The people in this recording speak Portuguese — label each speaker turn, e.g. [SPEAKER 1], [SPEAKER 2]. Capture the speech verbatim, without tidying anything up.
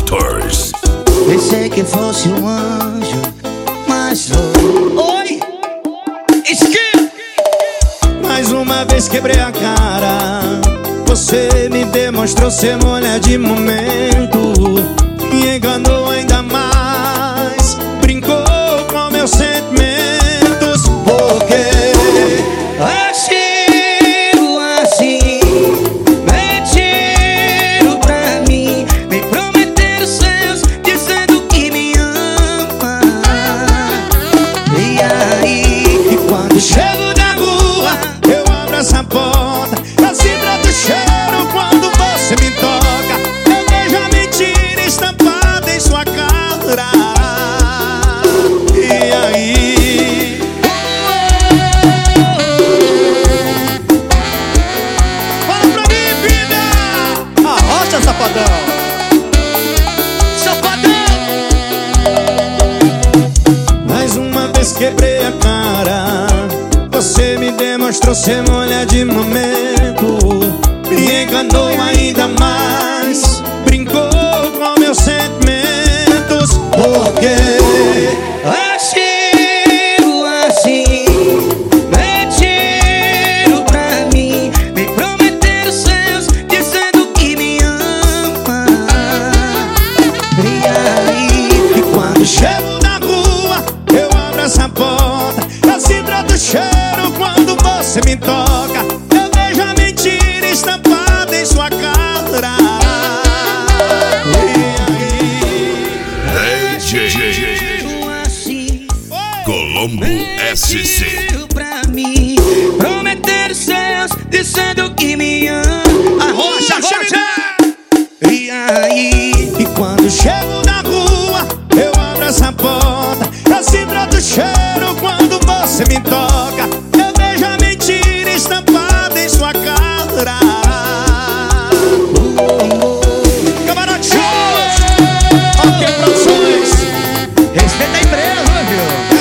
[SPEAKER 1] Motors.
[SPEAKER 2] Pensei que fosse um anjo, mas sou.
[SPEAKER 3] Oi! Esqui!
[SPEAKER 4] Mais uma vez quebrei a cara. Você me demonstrou ser mulher de momento. Me enganou ainda mais. Brincou com meus sentimentos. Porque
[SPEAKER 2] Agiu assim, mentiram pra mim, me prometeram céus, dizendo que me ama. E aí, e quando
[SPEAKER 4] chego na rua, eu abro essa porta. Eu sinto o cheiro quando você me toca. Eu vejo a mentira estampada em sua cara. E aí? Fala pra mim, vida!
[SPEAKER 3] Arrocha, safadão!
[SPEAKER 2] Safadão!
[SPEAKER 4] Mais uma vez quebrei a cara. Você me demonstrou ser mulher de momento. Me enganou ainda mais. Brincou com meus sentimentos. Porque
[SPEAKER 2] Agiu assim, mentiram pra mim, me prometeram céus, dizendo que me ama. E aí, e quando
[SPEAKER 4] chego na rua, eu abro essa porta. Eu sinto o cheiro quando você me toca. Eu vejo a mentira estampada em sua cara.
[SPEAKER 1] D J
[SPEAKER 2] assim,
[SPEAKER 1] Colombo S C.
[SPEAKER 2] mentiram pra mim, prometeram céus, dizendo que me ama.
[SPEAKER 3] Arrocha, arrocha!
[SPEAKER 2] E aí,
[SPEAKER 4] E quando chego na rua, eu abro essa porta. Eu sinto o cheiro quando você me toca. Eu vejo a mentira estampada em sua cara. Camarote Shows, OK Produções.
[SPEAKER 3] Respeita a empresa, viu?